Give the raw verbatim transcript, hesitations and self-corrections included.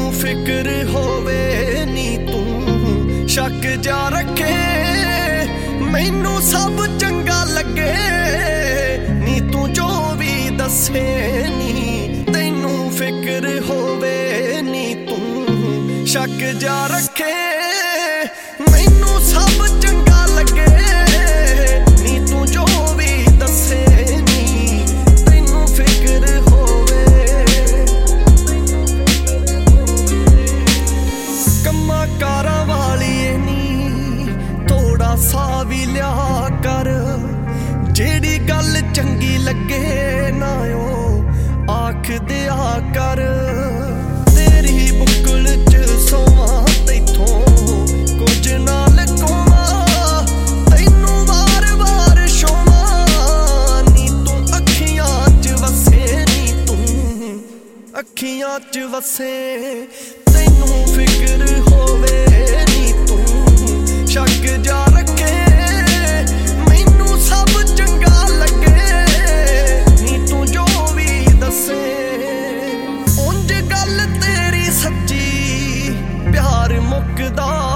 फिक्र होवे नी तू शक जा रखे मैनू सब चंगा लगे नी तू जो भी दसे नी तैनू फिक्र होवे नी तू शक जा रखे मैनू सब चंगा लगे नी तू जो भी दसे नी तैनू फिक्र होवे कम्मा कारा वाली नी थोड़ा सा भी लिया कर जेड़ी गल चंगी लगे ना ओ आख दिया कर तेरी बुकल च सोवा तैथों कुछ ना लकोवा तैनू वार वार शोवा नी तू अखियां च वसे नी तू अखियां च वसे तैनू फिक्र होवे नी तू शक जा रखे मैनू सब चंगा लगे नी तू जो भी दसे उंज गल तेरी सच्ची प्यार मुकदा